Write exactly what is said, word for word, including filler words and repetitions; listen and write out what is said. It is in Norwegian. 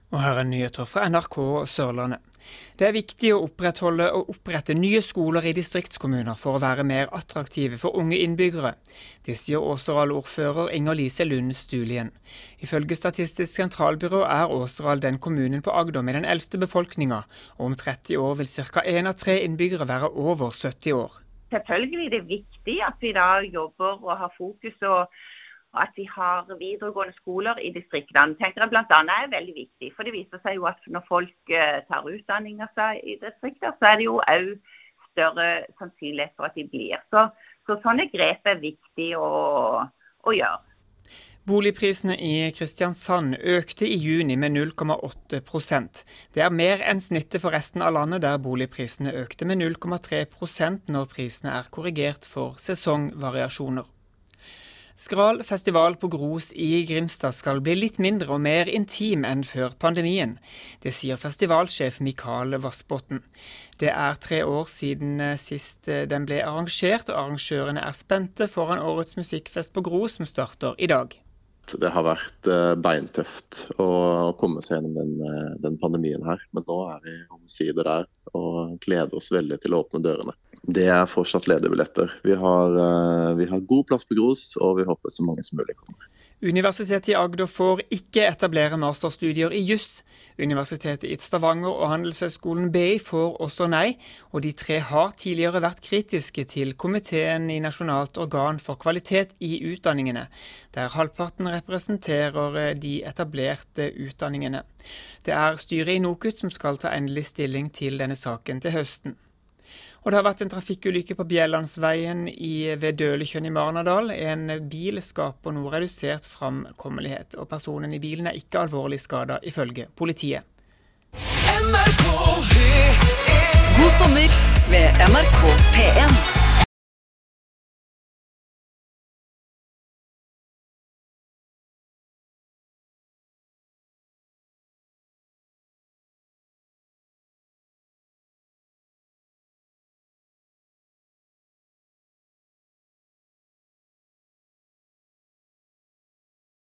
Og her er nyheter fra N R K og Sørlandet. Det er viktig å opprettholde og opprette nye skoler i distriktskommuner for å være mer attraktive for unge innbyggere. Det sier Åseral-ordfører Inger-Lise Lund Stulien. Ifølge Statistisk sentralbyrå er Åseral den kommunen på Agder med den eldste befolkninga, og om tretti år vil ca. en av tre innbyggere være over sytti år. Selvfølgelig er det viktig at vi da jobber og har fokus og og at vi har videregående skoler i distriktene, tenker jeg blant annet er veldig viktig. For det viser seg jo at når folk tar utdanning av seg i distrikter, så er det jo også større sannsynlighet for at de blir. Så, så sånne grep er viktig å, å gjøre. Boligprisene i Kristiansand økte i juni med null komma åtte prosent. Det er mer enn snittet for resten av landet, der boligprisene økte med null komma tre prosent når prisene er korrigert for sesongvariasjoner. Skral festival på Gros i Grimstad skal bli litt mindre og mer intim enn før pandemien. Det sier festivalsjef Mikael Vassbotten. Det er tre år siden sist den ble arrangert, og arrangørene er spente foran årets musikkfest på Gros som starter i dag. Det har vært beintøft å komme seg gjennom den, den pandemien her, men nå er vi omsider der og gleder oss veldig til å åpne dørene. Det er fortsatt ledige billetter. Vi har, vi har god plass på Gros, og vi håper så mange som mulig kommer. Universitetet i Agder får ikke etablere masterstudier i juss. Universitetet i Stavanger og Handelshøyskolen B I får også nei, og de tre har tidligere vært kritiske til komiteen i Nasjonalt organ for kvalitet i utdanningene, der halvparten representerer de etablerte utdanningene. Det er styret i NOKUT som skal ta endelig stilling til denne saken til høsten. Og det har vært en trafikkulykke på Bjellandsveien i ved Dølekjønn i Marnardal. En bil skaper noe redusert framkommelighet, og personen i bilen er ikke alvorlig skadet ifølge politiet. God sommer med N R K P en.